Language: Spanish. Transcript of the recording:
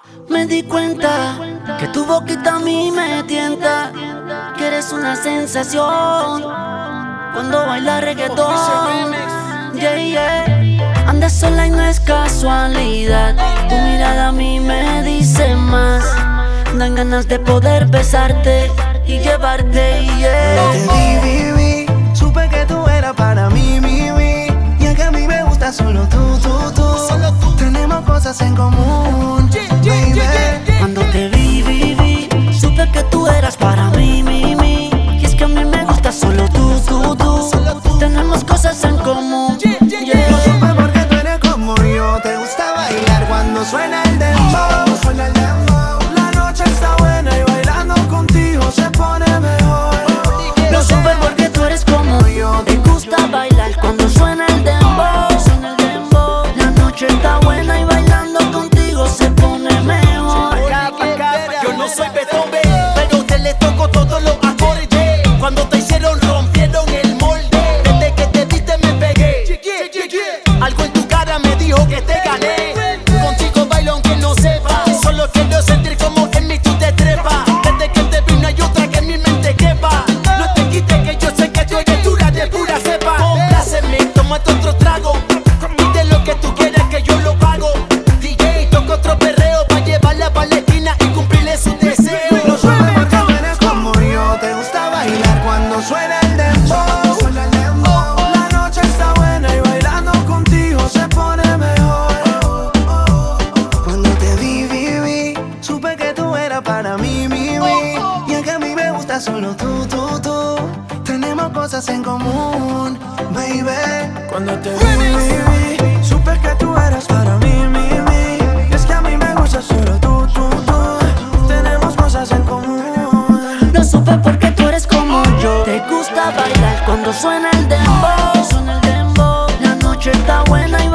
Me di cuenta que tu boquita a mí me tienta, que eres una sensación cuando baila reggaetón. Yeah, yeah. Andas sola y no es casualidad, tu mirada a mí me dice más. Dan ganas de poder besarte y llevarte, yeah. Te vi, supe que tú eras para mí, y es que a mí me gusta solo tú. Tenemos cosas en común, baby. Cuando te vi, supe que tú eras para mí, y es que a mí me gusta solo tú. Tenemos cosas en común, yeah. Lo supe porque tú eres como yo, te gusta bailar cuando suena el dembow. La noche está buena y bailando contigo se pone mejor. Lo supe porque tú eres como yo, te gusta bailar cuando suena el dembow. La noche está buena y bailando contigo se pone mejor. Yo no soy Beethoven, pero te le toco todos los acordes. Cuando te hicieron rompieron el molde. Desde que te viste me pegué. Algo en tu cara me dijo que te gané. Contigo bailo aunque no sepa. Solo quiero sentir como en mí tú te trepas. Desde que te vi no hay otra que en mi mente quepa. No te quites que yo sé que tú eres dura de pura cepa. Compláceme, tómate otro trago. Pide lo que tú quieras que yo lo pago. DJ, toca otro perreo pa' llevarla pa' la esquina y cumplirle su deseo. Lo supe porque tú eres como yo, te gusta bailar cuando suena el dembow. La noche está buena y bailando contigo se pone mejor. Cuando te vi, supe que tú eras para mí, y es que a mí me gusta solo tú. Tenemos cosas en común, baby. Cuando te vi, supe que tú eras para mí, y es que a mí me gusta solo tú. Tenemos cosas en común. Lo supe porque tú eres como yo, te gusta bailar cuando suena el dembow. La noche está buena